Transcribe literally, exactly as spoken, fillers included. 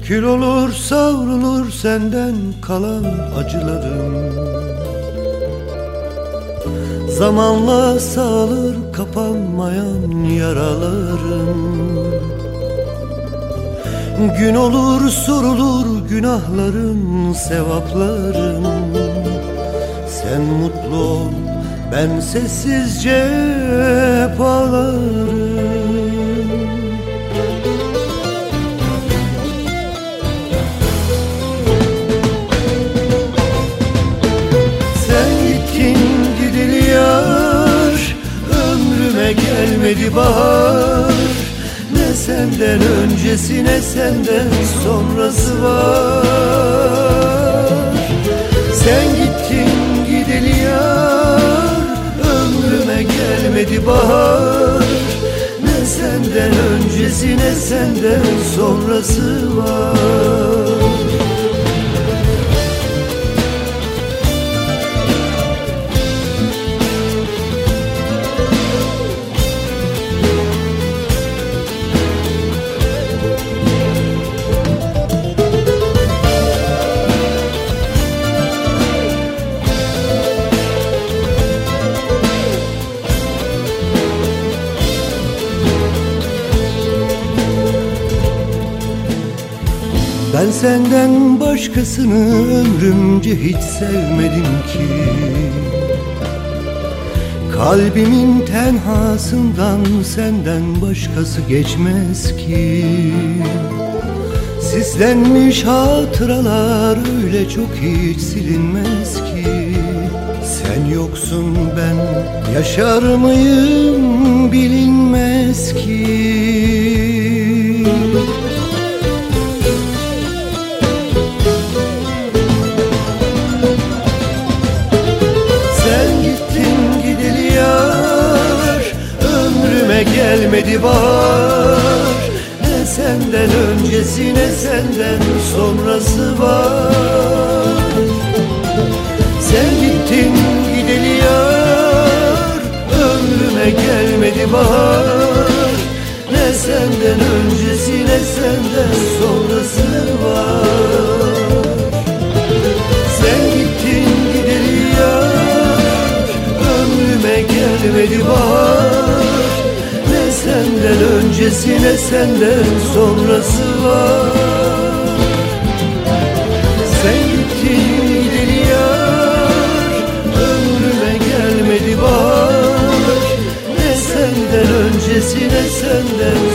Kül olur savrulur senden kalan acılarım. Zamanla sağalır kapanmayan yaralarım. Gün olur sorulur günahların, sevapların. Sen mutlu ol, ben sessizce hep ağlarım. Sen gittin gideli yar, ömrüme gelmedi bahar. Ne senden öncesi ne senden sonrası var. Sen gittin gideli yar, ömrüme gelmedi bahar. Ne senden öncesi ne senden sonrası var. Ben senden başkasını ömrümce hiç sevmedim ki. Kalbimin tenhasından senden başkası geçmez ki. Sislenmiş hatıralar öyle çok hiç silinmez ki. Sen yoksun ben yaşar mıyım bilinmez ki. Gelmedi bahar. Ne senden öncesi ne senden sonrası var. Sen gittin gideli yar, ömrüme gelmedi bahar. Ne senden öncesi ne senden sonrası var. Sen gittin gideli yar, ömrüme gelmedi bahar. Senden öncesi ne senden sonrası var. Sen gittin gideli yar, ömrüme gelmedi bahar. Ne senden öncesi ne senden